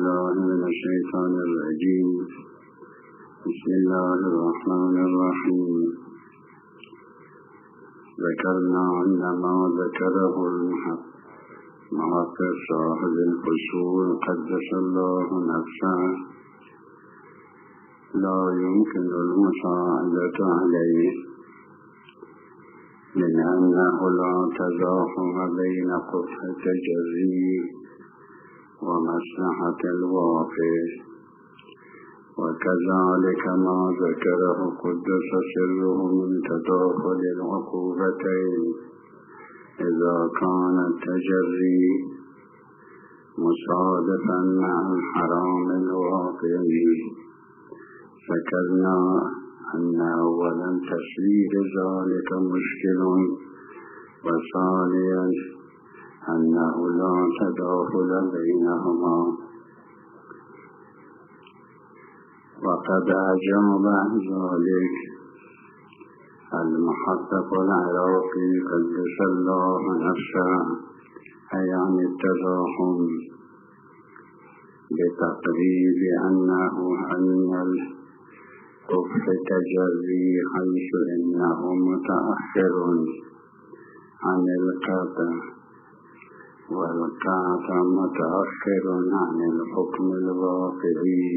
بالله من الشيطان الرجيم. بسم الله الرحمن الرحيم. ذكرنا أن ما ذكره المحقق صاحب الفصول قدس الله نفسه لا يمكن المساعدة عليه، من أنه لا تزاحم بين قبح التجري ومصلحة الواقع، وكذلك ما ذكره قدس سره من تداخل العقوبتين إذا كان التجري مصادفا مع الحرام الواقعي. ذكرنا أن أولا تسوير ذلك مشكل، وثانيا أنه لا تداخل بينهما. وقد أجاب ذلك المحقق العراقي قدس الله نفسه أي عن التزاحم بتقريب أنه أن القبح تجري حيث إنه متأخر عن القطع، والقطع متأخر عن الحكم الواقعي،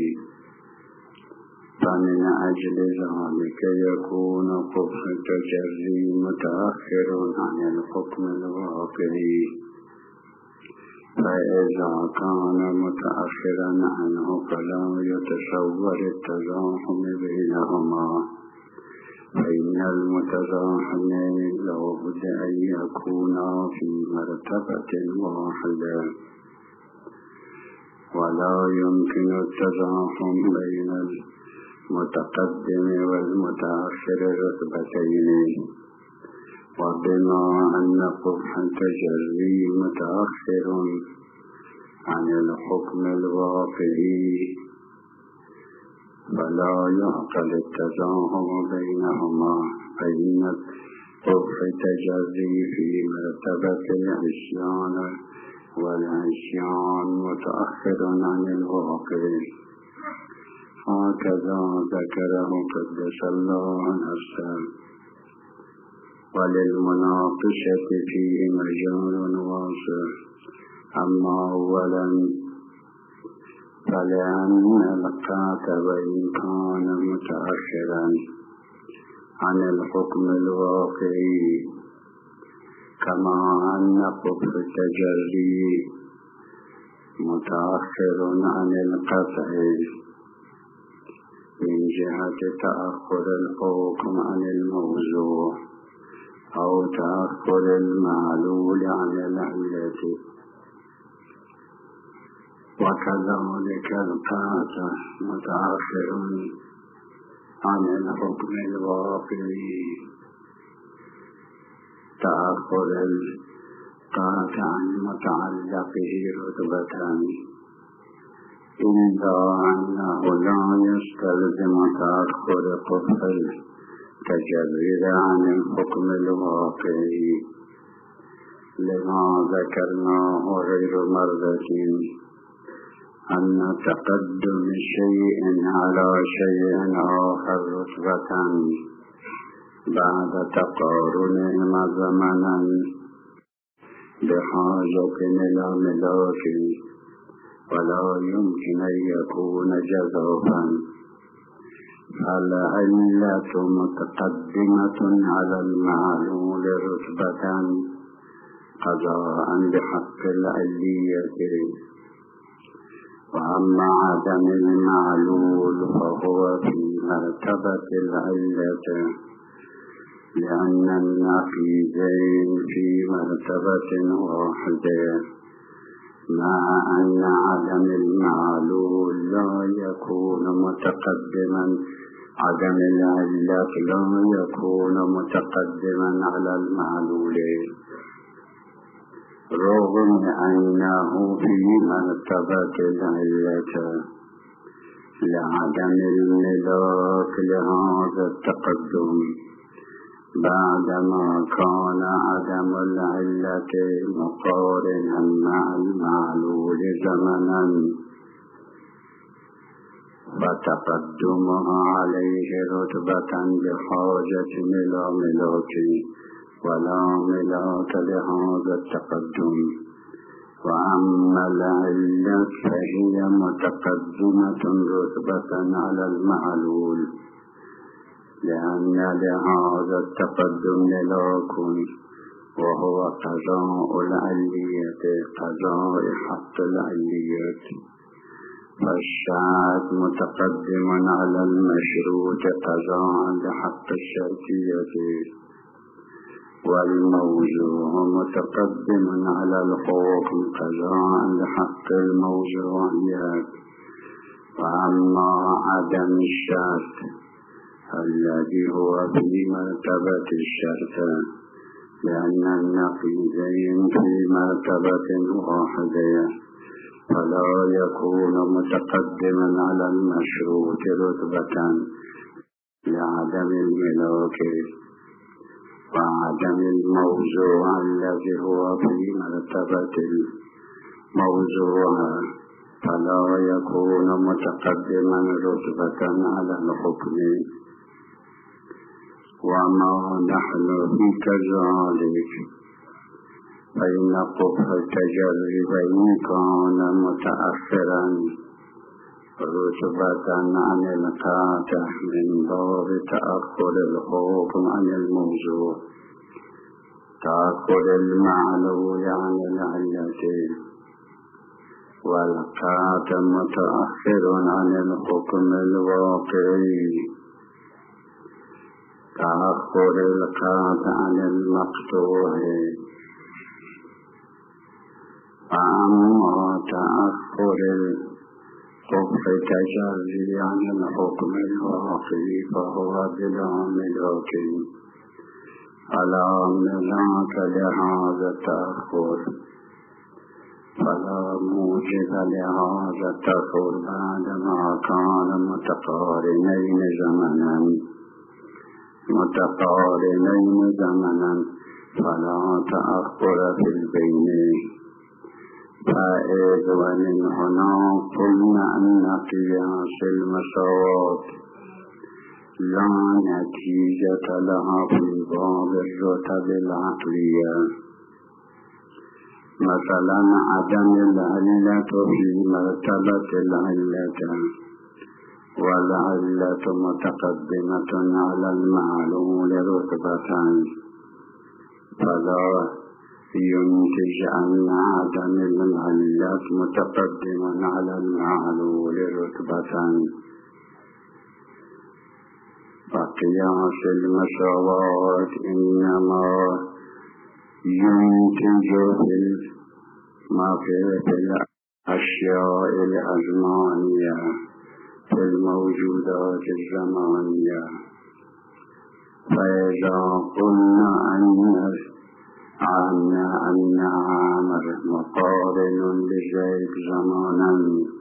فمن أجل ذلك يكون قبح التجري متأخر عن الحكم الواقعي. فإذا كان متأخرا عنه فلا يتصور التزاحم بينهما، فإن المتزاحمين لابد أن يكونا في مرتبة واحدة، ولا يمكن التزاحم بين المتقدم والمتأخر رتبتين. وبما أن قبح التجري متأخر عن الحكم الواقعي فلا يعقل التزاحم بينهما، فإن قبح التجري في مرتبة العصيان، والعصيان متأخر عن الواقع. هكذا ذكره قدس الله نفسه. وللمناقشة فيه مجال واسع. أما أولا فلأن القاتل إن كان متأخرا عن الحكم الواقعي كما أن قبح التجري متأخر عن القطع من جهة تأخر الحكم عن الموضوع أو تأخر المعلول عن العلة، وكذلك القاطع متأخر عن الحكم الواقعي تأخر القاطع عن متعلقه رتبتان، إلا أنه لا يستلزم تأخر قبح التجرد عن الحكم الواقعي. لما ذكرناه غير مرة أن تقدم شيء على شيء آخر رتبة بعد تقارنهما زمنا بحاجة إلى ملاك ولا يمكن أن يكون جزافا، فالعلة متقدمة على المعلول رتبة قضاء بحق العلية. وأما عدم المعلول فهو في مرتبة العلة، لأن النقيضين في مرتبة واحدة، مع أن عدم المعلول لا يكون متقدما عدم العلة لا يكون متقدما على المعلول، رغم أنه في مرتبة العلة لعدم الملاك لهذا التقدم، بعدما كان عدم العلة مقارنا مع المعلول زمنا فتقدمها عليه رتبة بحاجة إلى ملاك ولا ملاك لهذا التقدم. وأما العلة فهي متقدمة رتبة على المعلول، لأن لهذا التقدم ملاك وهو قضاء العلية، قضاء حق العلية. فالشرط متقدم على المشروط قضاء لحق الشرطية، والموضوع متقدم على الحكم قضاء لحق الموضوعية. وأما عدم الشرط الذي هو في مرتبة الشرط، لأن النقيضين في مرتبة واحدة، فلا يكون متقدما على المشروط رتبة لعدم الملاك، وعدم الموضوع الذي هو في مرتبة الموضوع فلا يكون متقدما رتبة على الحكم. وما نحن في كذلك، فإن قبح التجربين كان متأخرا رتبة عن القاطع من باب تأخر الحكم عن الموضوع، تأخر المعلول عن العلة، والقاطع متأخر عن الحكم الواقعي، تأخر القاطع عن المقطوع. أما تأخر القبح التجري عن الحكم الواقعي فهو بلا ملاك، على ملاك لهذا التأخر، فلا موجب لهذا التأخر بعدما كان متقارنين زمنا فلا تأخر في البين. فإذ ومن هنا قلنا أن قياس المساواة لا نتيجة لها في باب الرتب العقلية. مثلا عدم العلة في مرتبة العلة، والعلة متقدمة على المعلول رتبة، فلا ينتج أن عدم العلة متقدم على المعلول رتبة. فقياس المساواة إنما ينتج في الأشياء الأزمانية، في الموجودات الزمانية. فإذا قلنا أن عامر مقارن لزيد زمانا،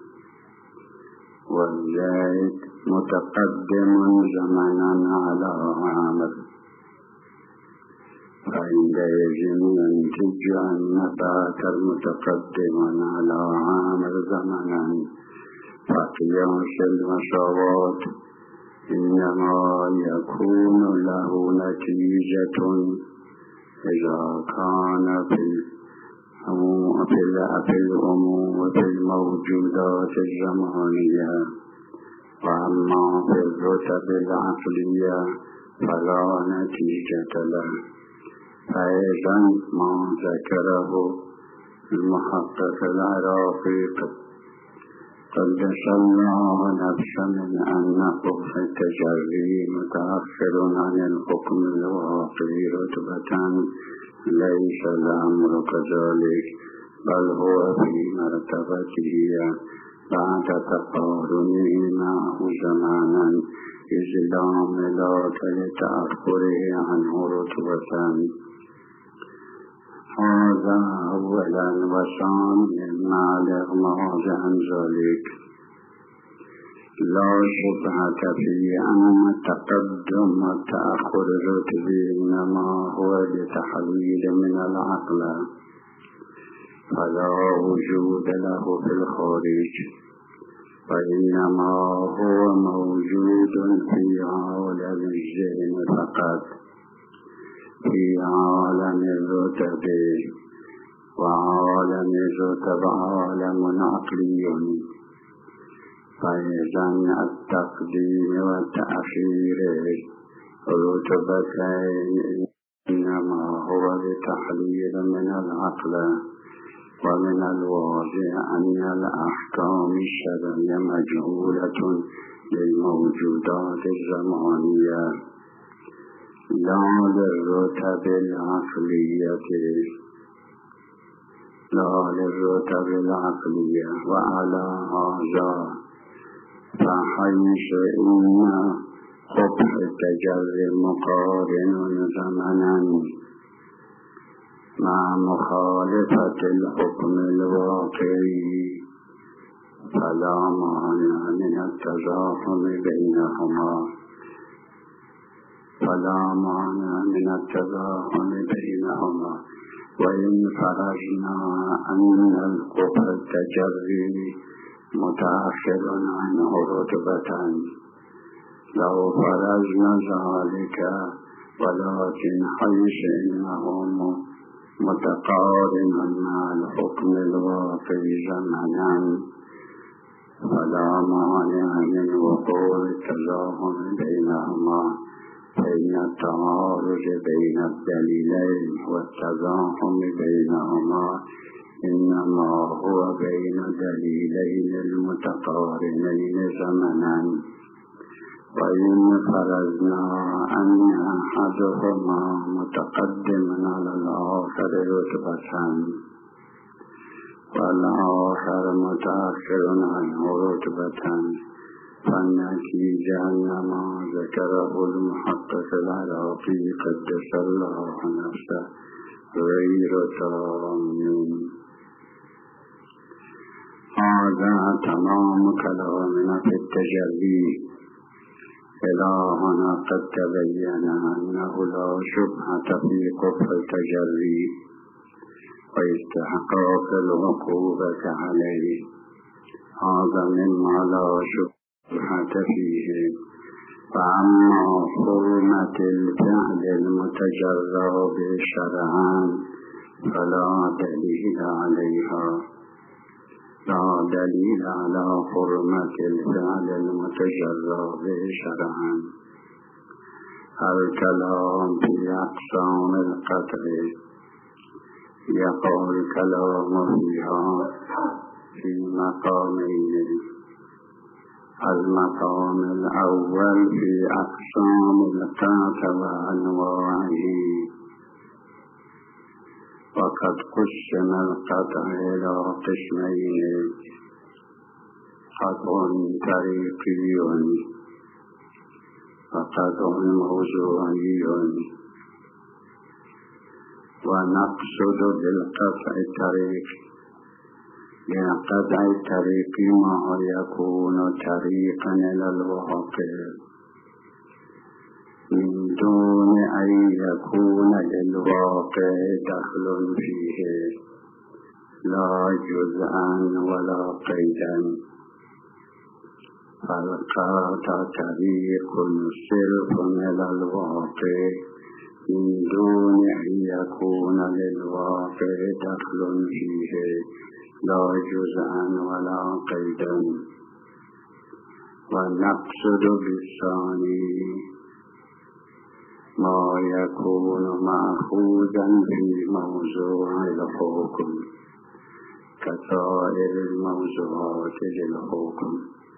والزيد متقدم زمانا على عامر، فعندئذ ينتج أن ذاك المتقدم على عامر زمانا. فقياس المساواة إنما يكون له نتيجة إذا كان في الأمور وفي الموجودات الزمانية. وأما في الرتب العقلية فلا نتيجة له. فإذا ما ذكره المحقق العراقي قدس الله نفسا من أن قبح التجري متأخر عن الحكم الواقعي رتبة، ليس الأمر كذلك، بل هو في مرتبته بعد تقارنه معه زمانا، إذ لا ملاك لتأخره عنه رتبة. هذا أولا. وثانيا مع الإغماض عن ذلك لا شبهة في أن التقدم والتأخر الرتبي إنما هو لتحويل من العقل، فلا وجود له في الخارج، وإنما هو موجود في عالم الذهن فقط، في عالم الرتب، وعالم الرتب عالم عقلي. فإذن التقديم والتأخير رتبتين إنما هو لتحليل من العقل، ومن الواضح أن الأحكام الشرعية مجهولة للموجودات الزمانية لا للرتب العقلية. وعلى هذا فحيث إن قبح التجري مقارن زمنا مع مخالفة الحكم الواقعي، فلا مانع من التزاحم بينهما. وإن فرضنا أن القبح التجري متأخر عنه رتبة لو فرضنا ذلك، ولكن حيث إنه متقارن مع الحكم الواقعي زمنا، فلا مانع من وقوع التزاحم بينهما، فإن التعارض بين الدليلين والتزاحم بينهما إنما هو بين دليلين المتقارنين زمنا. وإن فرضنا أن أحدهما متقدم على الآخر رتبة والآخر متأخر عنه رتبة، فالنتيجة أن ما ذكره المحقق العراقي قدس الله نفسه غير تام. هذا تمام كلامنا في التجري. إلى هنا قد تبين أنه لا شبهة في قبح التجري واستحقاق العقوبة عليه. هذا مما لا شبهة فيه. فأما حرمة الفعل المتجرى شرعا فلا دليل عليها، لا دليل على حرمة الفعل المتجرى شرعا. الكلام في أقسام القطع يقع الكلام فيها في مقامين. المقام الأول في أقسام القطع وأنواعه، وقد قسم القطع إلى قسمين: قطع طريقي وقطع موضوعي. ونقصد بالقطع بالقطع الطريقي ما يكون طريقا إلى الواقع من دون أن يكون للواقع دخل فيه، لا جزءا ولا قيدا. فالقطع طريق صرف إلى الواقع من دون أن يكون للواقع دخل فيه، لا جزءا ولا قيدا. ونقصد بالثاني ما يكون مأخوذا في موضوع الحكم كسائر الموضوعات للحكم.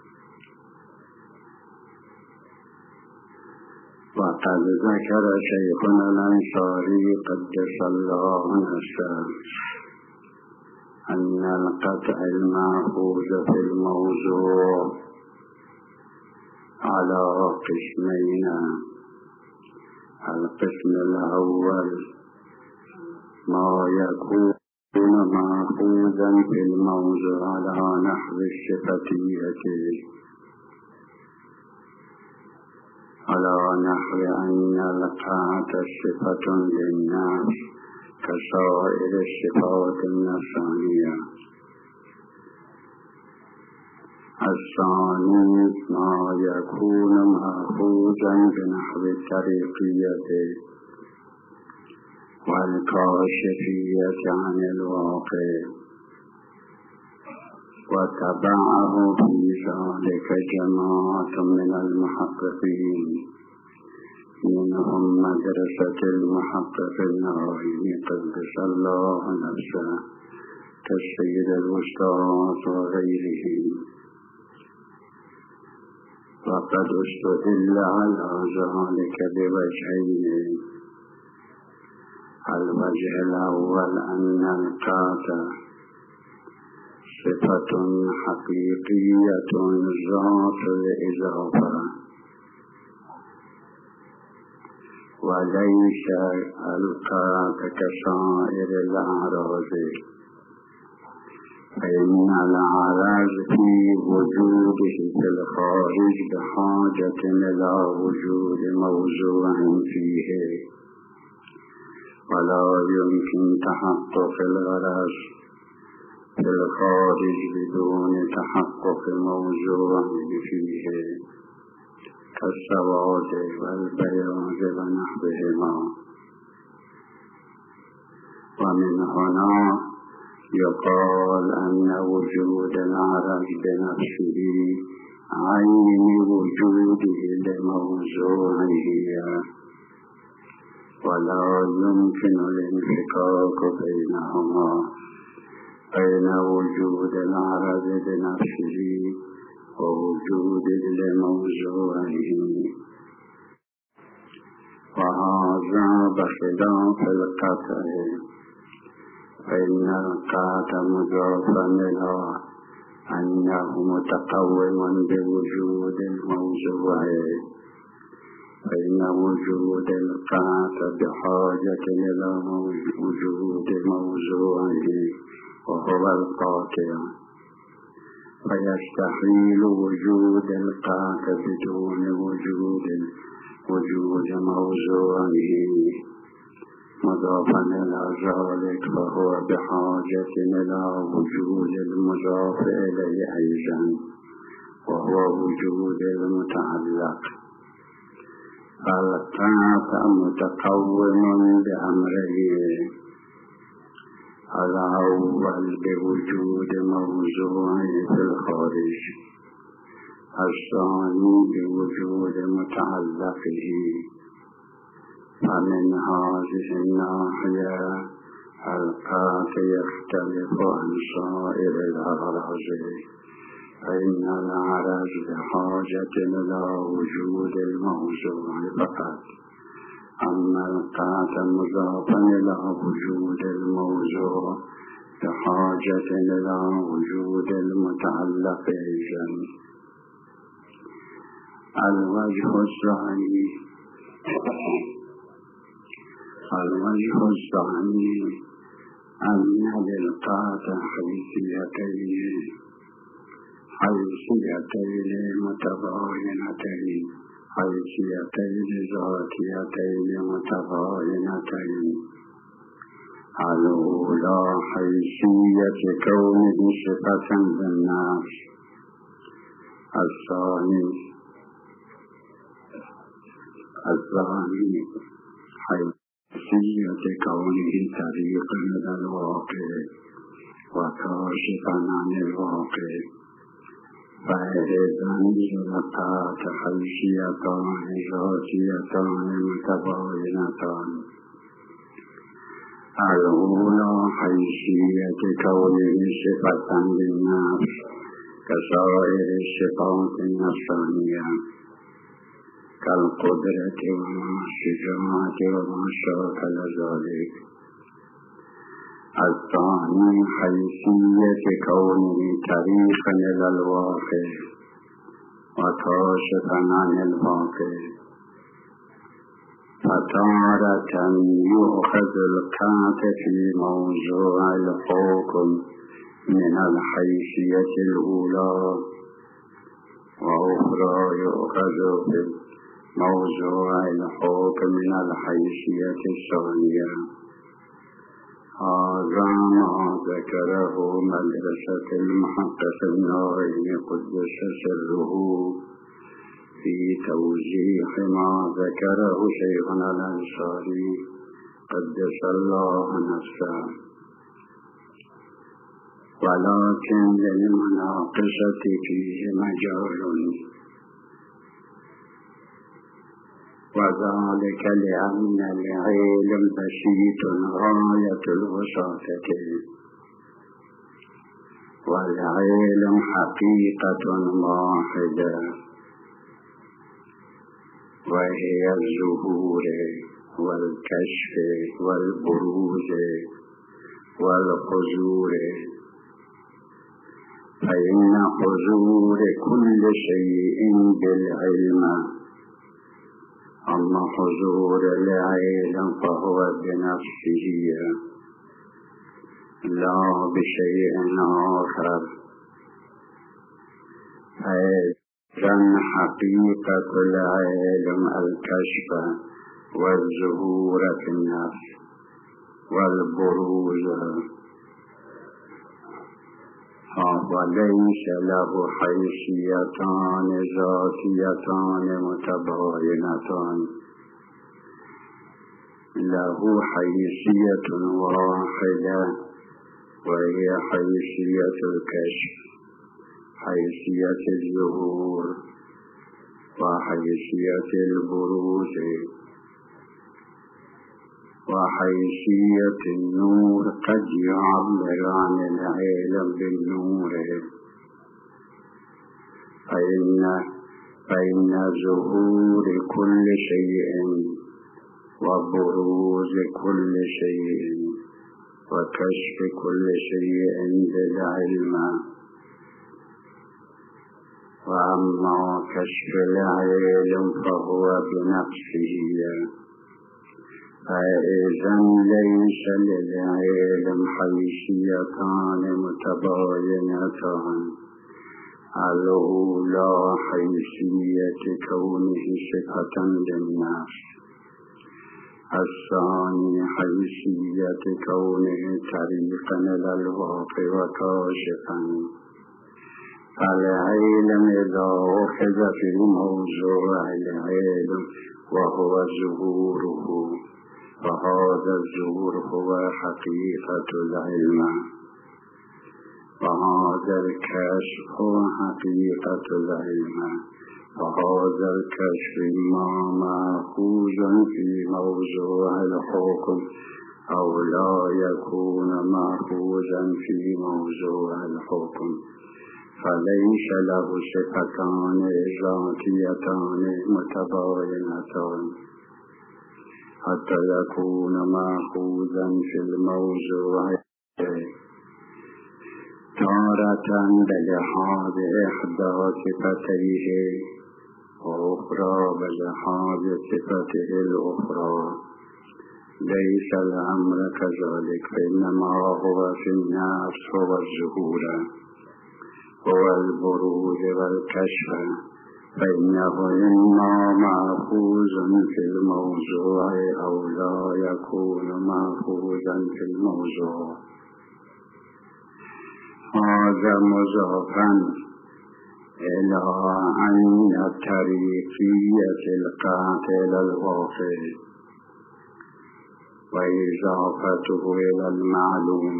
وقد ذكر شيخنا الأنصاري قدس الله نفسه أن القطع المأخوذ في الموضوع على قسمين: القسم الأول ما يكون مأخوذا في الموضوع على نحو الصفتية، على نحو أن القطع صفة للنفس كسائر الصفات النفسانية. الثانی ما یکون مأخوذا بنحو الطریقیة والکاشفیة عن الواقع وتبعه في ذلك جماعة من المحققين منهم مدرسة المحقق النعيم قدس الله نفسه كالسيد الوسطى وغيره. وقد استدل على ذلك بوجهين: الوجه الأول أن القاطع صفة حقيقية ذات الإضافة وليس القاطع كسائر الأعراض، فإن العرض في وجوده في الخارج بحاجة إلى وجود موضوع فيه، ولا يمكن تحقق الغرض في الخارج بدون تحقق موضوع فيه كالسواد والبياض ونحوهما. ومن هنا يقال أن وجود العرض بنفسه عين وجوده لموضوعه، ولا يمكن الانفكاك بينهما، بين وجود العرض بنفسه ووجود لموضوعه، وهذا بخلاف القطع، فإن القاطع مضافا إلى أنه متقوم بوجود الموضوع، فإن وجود القاطع بحاجة إلى وجود موضوعه وهو القاطع، فيستحيل وجود القاطع بدون وجود موضوعه مضافا إلى ذلك، فهو بحاجة إلى وجود المضاف إليه أيضا وهو وجود المتعلق. فالقاطع متقوم بأمرين: الأول بوجود موضوع في الخارج، الثاني بوجود متعلقه. فمن هذه الناحية القاطع يختلف عن سائر الأعراض، فإن العرض بحاجة إلى وجود الموضوع فقط، أما القاطع مضافا إلى وجود الموضوع بحاجة إلى وجود المتعلق أيضا. الوجه الثاني أن للقاطع حيثيتين متباينتين، حيثيتين ذاتيتين متباينتين. الأولى حيثية كونه صفة بالنفس، الثاني حيثية كونه طريقا إلى الواقع وكاشفا عن الواقع. فإذا القاطع حيثيتان ذاتيتان متباينتان: الأولى حيثية كونه صفة بالنفس كسائر الصفات النفسانية كالقدرة والشجاعة وما شاكل ذلك. الثاني حيثية كونه طريقا إلى الواقع وكاشفا عن الواقع. فتارة يؤخذ القاطع في موضوع الحكم من الحيثية الأولى، وأخرى يؤخذ في موضوع الحكم من الحيثية الثانية. هذا ما ذكره مدرسة المحقق الناظم قدس سره في توضيح ما ذكره شيخنا الأنصاري قدس الله نفسه. ولكن للمناقشة فيه مجال، وذلك لأن العلم بسيط غاية الوساطة، والعلم حقيقة واحدة وهي الظهور والكشف والبروز والحضور. فإن حضور كل شيء بالعلم، أما حضور العلم فهو بنفسه لا بشيء آخر. فإذن حقيقة العلم الكشف والظهور في النفس والبروز، وليس له حيثيتان ذاتيتان متباينتان، له حيثية واحدة وهي حيثية الكشف، حيثية الظهور وحيثية البروز وحيثية النور. قد يعبر عن العلم بالنور، فإن ظهور كل شيء وبروز كل شيء وكشف كل شيء بالعلم. وأما كشف العلم فهو بنفسه، فإذن ليس للعلم حيثيتان متباينتان. الأولى حيثية كونه صفة للنفس، الثاني حيثية كونه طريقا إلى الواقع وكاشفا. فالعلم إذا أخذ في موضوع العلم وهو ظهوره، فهذا الظهور هو حقيقة العلم، وهذا الكشف هو حقيقة العلم، وهذا الكشف ما مأخوذ في موضوع الحكم أو لا يكون مأخوذا في موضوع الحكم. فليس له صفتان ذاتيتان متباينتان حتى يكون مأخوذا في الموضوع تارة بلحاظ إحدى صفتيه وأخرى بلحاظ صفته الأخرى. ليس الأمر كذلك، فإنما هو في النفس هو الظهور هو البروز والكشف، فإنه إما مأخوذ في الموضوع أو لا يكون مأخوذا في الموضوع. هذا مضافا إلى أن الطريقية القاطع إلى الواقع وإضافته إلى المعلوم.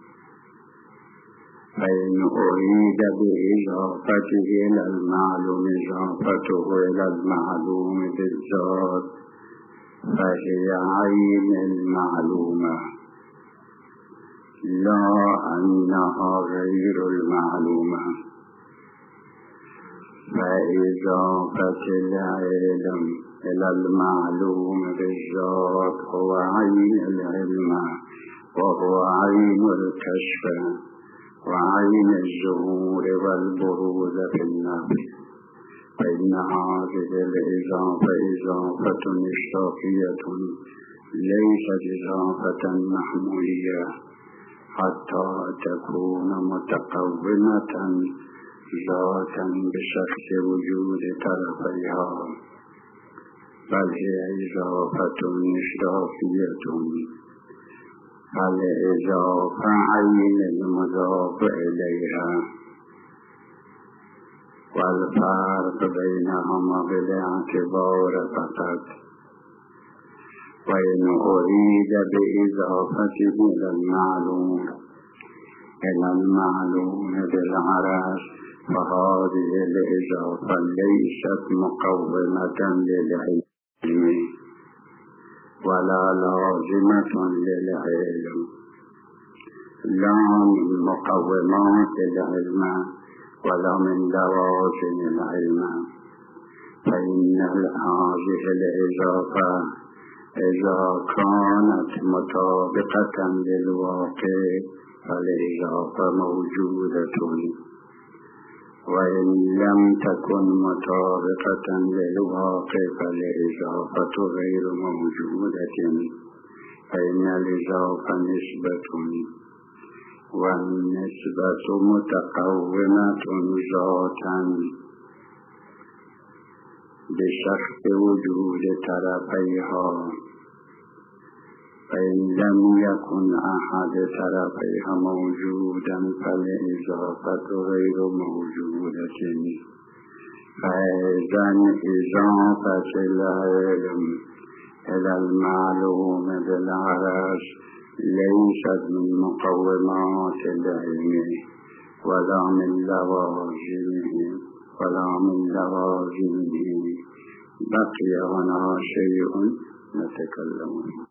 فإن أريد بإضافته إلى المعلوم إضافته إلى المعلوم بالذات فهي عين المعلومة، لا أنها غير المعلومة. فإضافة العلم إلى المعلوم بالذات هو عين العلم، وهو عين الكشف وعين الظهور والبروز في النفس. فإن هذه الإضافة إضافة اشتراكية ليست إضافة محمولية حتى تكون متقومة ذاتا بشخص وجود طرفيها، بل هي إضافة اشتراكية. فالإضافة عين المضاف إليها، والفرق بينهما بالاعتبار فقط. وإن أريد بإضافته إلى المعلوم بالعرش فهذه الإضافة ليست مقومة للعلم ولا لازمة للعلم، لا من مقومات العلم ولا من لوازم العلم. فإن هذه الإضافة إذا كانت مطابقة للواقع فالإضافة موجودة، وإن لم تكن مطابقة للواقع فالإضافة غير موجودة. فإن الإضافة نسبة، والنسبة متقومة ذاتا بشرط وجود طرفيها، فإن لم يكن أحد طرفيها موجودا فالإضافة غير موجودة. فإذا إضافة العلم إلى المعلوم بالعرش ليست من مقومات العلم ولا من لوازمه، بقي هنا شيء نتكلم